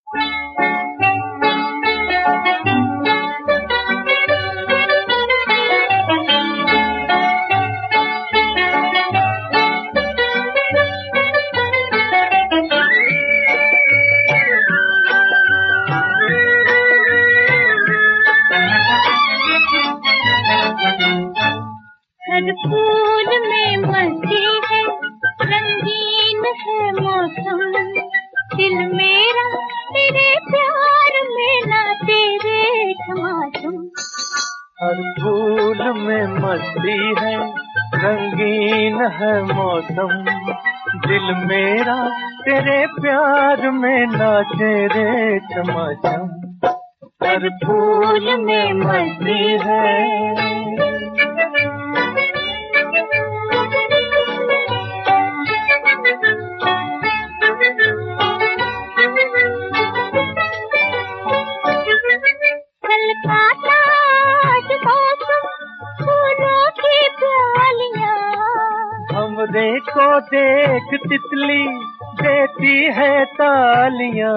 हर फूल में मस्ती है, रंगीन है मौसम। दिल मेरा तेरे प्यार में नाचे रे ठमाठम। हर फूल में मस्ती है, रंगीन है मौसम। दिल मेरा तेरे प्यार में नाचे रे ठमाठम। हर फूल में मस्ती है। हमरे को देख तितली देती है तालियां।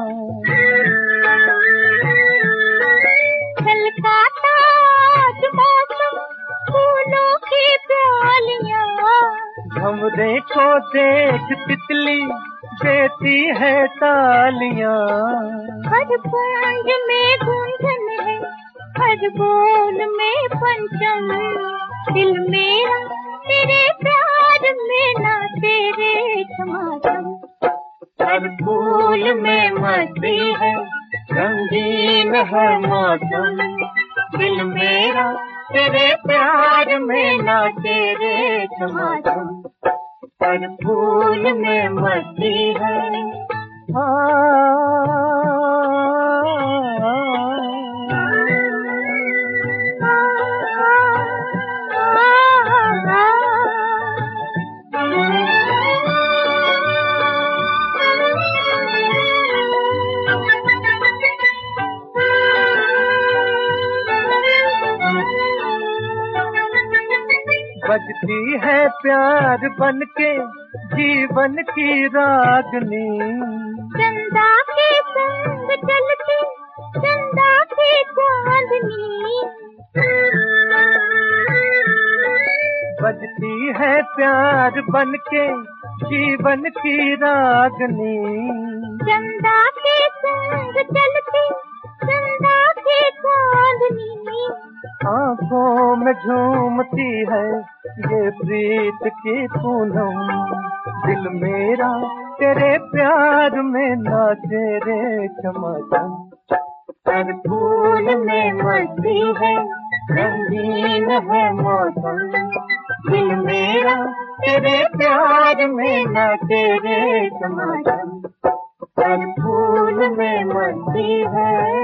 छलकाता मौसम फूलों की प्यालियां। हमरे को देख तितली देती है तालियां। हर पंज में गुंजन है, हर बोल में पंचम। दिल मेरा तेरे प्यार में नाचे रे ठमाठम। हर फूल में मस्ती है, रंगीन है मौसम। दिल मेरा तेरे प्यार में नाचे रे ठमाठम। हर फूल में मस्ती है। बजती है प्यार बनके जीवन की रागनी। चंदा के संग चलती चंदा की चांदनी। बजती है प्यार बनके जीवन की रागनी। चंदा के संग चलती चंदा की चांदनी। आंखों में झूमती है ये प्रीत की पूनम। दिल मेरा तेरे प्यार में नाचे रे ठमाठम। हर फूल में मस्ती है, रंगीन है मौसम। दिल मेरा तेरे प्यार में नाचे रे ठमाठम। हर फूल में मस्ती है।